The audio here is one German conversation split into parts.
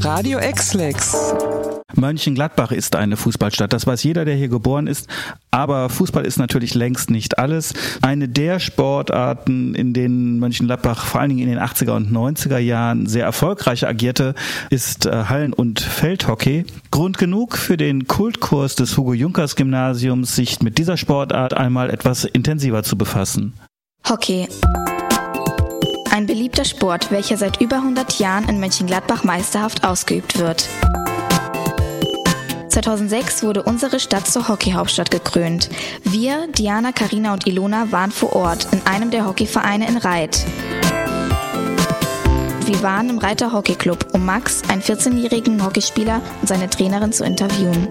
Radio X-Lex. Mönchengladbach ist eine Fußballstadt, das weiß jeder, der hier geboren ist, aber Fußball ist natürlich längst nicht alles. Eine der Sportarten, in denen Mönchengladbach vor allen Dingen in den 80er und 90er Jahren sehr erfolgreich agierte, ist Hallen- und Feldhockey. Grund genug für den Kultkurs des Hugo-Junkers-Gymnasiums, sich mit dieser Sportart einmal etwas intensiver zu befassen. Hockey. Ein beliebter Sport, welcher seit über 100 Jahren in Mönchengladbach meisterhaft ausgeübt wird. 2006 wurde unsere Stadt zur Hockeyhauptstadt gekrönt. Wir, Diana, Carina und Ilona, waren vor Ort in einem der Hockeyvereine in Reit. Wir waren im Reiter Hockeyclub, um Max, einen 14-jährigen Hockeyspieler, und seine Trainerin zu interviewen.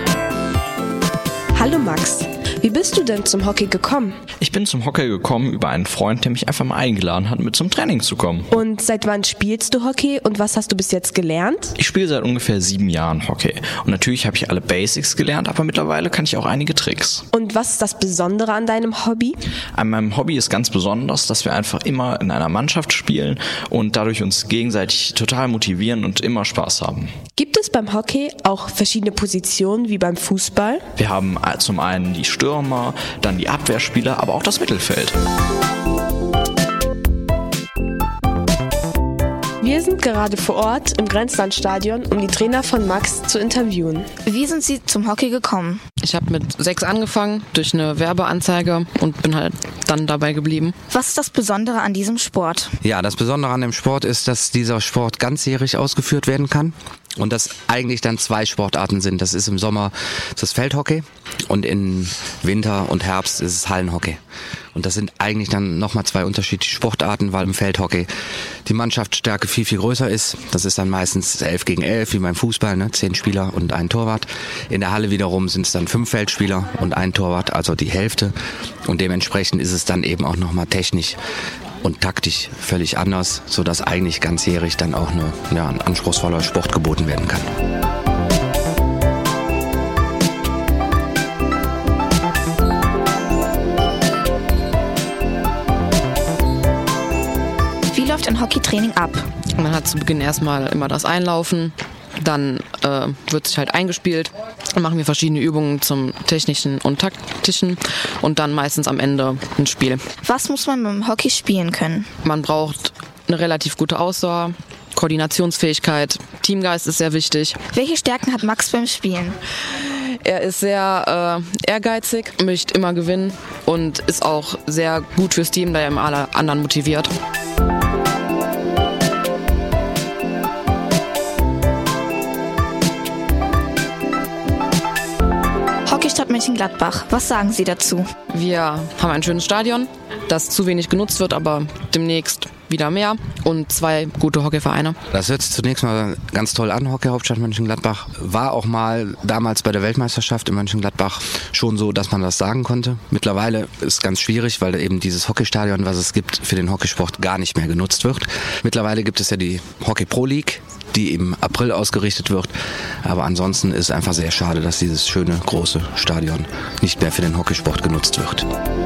Hallo Max, wie bist du denn zum Hockey gekommen? Ich bin zum Hockey gekommen über einen Freund, der mich einfach mal eingeladen hat, mit zum Training zu kommen. Und seit wann spielst du Hockey und was hast du bis jetzt gelernt? Ich spiele seit ungefähr 7 Jahren Hockey. Und natürlich habe ich alle Basics gelernt, aber mittlerweile kann ich auch einige Tricks. Und was ist das Besondere an deinem Hobby? An meinem Hobby ist ganz besonders, dass wir einfach immer in einer Mannschaft spielen und dadurch uns gegenseitig total motivieren und immer Spaß haben. Gibt es beim Hockey auch verschiedene Positionen wie beim Fußball? Wir haben zum einen die Stürmer, dann die Abwehrspieler, aber auch das Mittelfeld. Wir sind gerade vor Ort im Grenzlandstadion, um die Trainer von Max zu interviewen. Wie sind Sie zum Hockey gekommen? Ich habe mit 6 angefangen durch eine Werbeanzeige und bin halt dann dabei geblieben. Was ist das Besondere an diesem Sport? Ja, das Besondere an dem Sport ist, dass dieser Sport ganzjährig ausgeführt werden kann. Und das eigentlich dann 2 Sportarten sind. Das ist im Sommer das Feldhockey und im Winter und Herbst ist es Hallenhockey. Und das sind eigentlich dann nochmal 2 unterschiedliche Sportarten, weil im Feldhockey die Mannschaftsstärke viel, viel größer ist. Das ist dann meistens 11 gegen 11, wie beim Fußball, 10 Spieler und ein Torwart. In der Halle wiederum sind es dann 5 Feldspieler und ein Torwart, also die Hälfte. Und dementsprechend ist es dann eben auch nochmal technisch und taktisch völlig anders, sodass eigentlich ganzjährig dann auch ein anspruchsvoller Sport geboten werden kann. Wie läuft ein Hockeytraining ab? Man hat zu Beginn erstmal immer das Einlaufen, dann wird sich halt eingespielt, dann machen wir verschiedene Übungen zum technischen und taktischen und dann meistens am Ende ein Spiel. Was muss man beim Hockey spielen können? Man braucht eine relativ gute Ausdauer, Koordinationsfähigkeit, Teamgeist ist sehr wichtig. Welche Stärken hat Max beim Spielen? Er ist sehr ehrgeizig, möchte immer gewinnen und ist auch sehr gut fürs Team, da er immer alle anderen motiviert. Hockeystadt Mönchengladbach, was sagen Sie dazu? Wir haben ein schönes Stadion, das zu wenig genutzt wird, aber demnächst wieder mehr und 2 gute Hockeyvereine. Das hört sich zunächst mal ganz toll an, Hockeyhauptstadt Mönchengladbach. War auch mal damals bei der Weltmeisterschaft in Mönchengladbach schon so, dass man das sagen konnte. Mittlerweile ist es ganz schwierig, weil eben dieses Hockeystadion, was es gibt, für den Hockeysport gar nicht mehr genutzt wird. Mittlerweile gibt es ja die Hockey Pro League, die im April ausgerichtet wird. Aber ansonsten ist es einfach sehr schade, dass dieses schöne, große Stadion nicht mehr für den Hockeysport genutzt wird.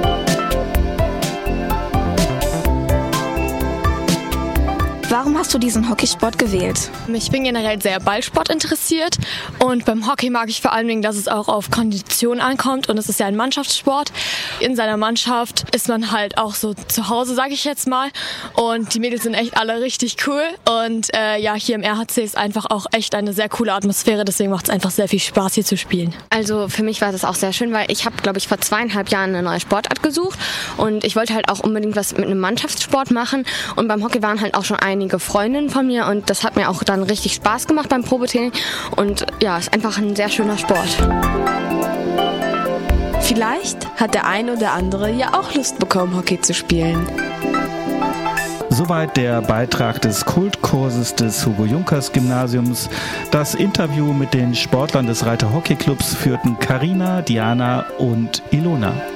Warum hast du diesen Hockeysport gewählt? Ich bin generell sehr Ballsport interessiert und beim Hockey mag ich vor allem, dass es auch auf Kondition ankommt und es ist ja ein Mannschaftssport. In seiner Mannschaft ist man halt auch so zu Hause, sage ich jetzt mal, und die Mädels sind echt alle richtig cool und hier im RHC ist einfach auch echt eine sehr coole Atmosphäre, deswegen macht es einfach sehr viel Spaß hier zu spielen. Also für mich war das auch sehr schön, weil ich habe, glaube ich, vor 2,5 Jahren eine neue Sportart gesucht und ich wollte halt auch unbedingt was mit einem Mannschaftssport machen und beim Hockey waren halt auch schon einige Freundinnen von mir und das hat mir auch dann richtig Spaß gemacht beim Probetraining und ja, ist einfach ein sehr schöner Sport. Vielleicht hat der eine oder andere ja auch Lust bekommen, Hockey zu spielen. Soweit der Beitrag des Kultkurses des Hugo-Junkers-Gymnasiums. Das Interview mit den Sportlern des Reiter Hockeyclubs führten Carina, Diana und Ilona.